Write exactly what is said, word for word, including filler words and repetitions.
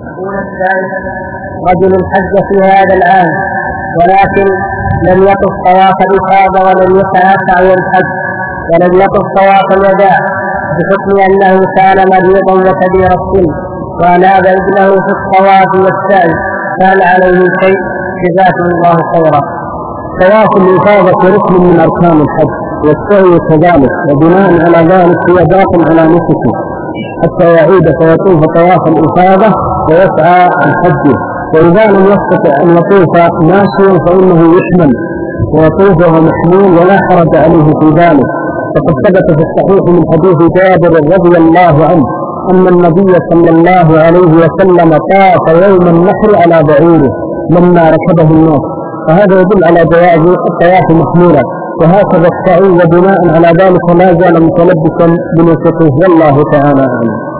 يقول السائل: رجل حج في هذا العام ولكن لم يطف طواف الإفاضة ولم يسعى سعي الحج ولم يطف طواف الوداع بحكم أنه كان مريضا وكبير السن وأناب ابنه في الطواف والسعي، فهل عليه شيء؟ جزاكم الله خيرا. طواف الإفاضة ركن من أركان الحج والسعي كذلك، وبناء على ذلك هو داخل على نسكه حتى يعيد فيطوف طواف الإفاضة ويسعى الحج. وإذا لم يستطع أن يطوف ماشيا فإنه يحمل ويطوف وهو محمول ولا حرج عليه في ذلك، فقد ثبت في الصحيح من حديث جابر رضي الله عنه أن النبي صلى الله عليه وسلم طاف يوم النحر على بعيره لما ركبه الناس، فهذا يدل على جواز الطواف محمولا. وهكذا السعي، وبناء على ذلك لا زال متلبسا بنسكه، والله تعالى أعلم.